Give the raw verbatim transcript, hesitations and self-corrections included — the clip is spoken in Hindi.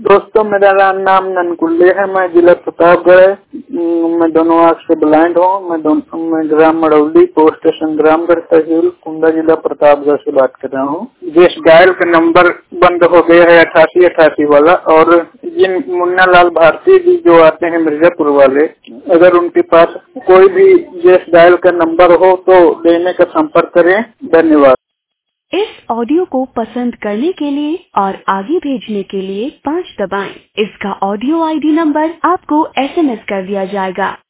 दोस्तों, मेरा नाम ननकुल्ले है। मैं जिला प्रतापगढ़ है। मैं दोनों आँख से ब्लाइंड हूँ। मैं दोनों मैं ग्राम मड़ौली, पोस्ट स्टेशन ग्रामगढ़, तहसील कुंडा, जिला प्रतापगढ़ से बात कर रहा हूँ। जिस डायल का नंबर बंद हो गया है अठासी अठासी वाला, और जिन मुन्ना लाल भारती जी जो आते हैं मिर्जापुर वाले, अगर उनके पास कोई भी जिस डायल का नंबर हो तो लेने का संपर्क करें। धन्यवाद। इस ऑडियो को पसंद करने के लिए और आगे भेजने के लिए पाँच दबाएं। इसका ऑडियो आईडी नंबर आपको एसएमएस कर दिया जाएगा।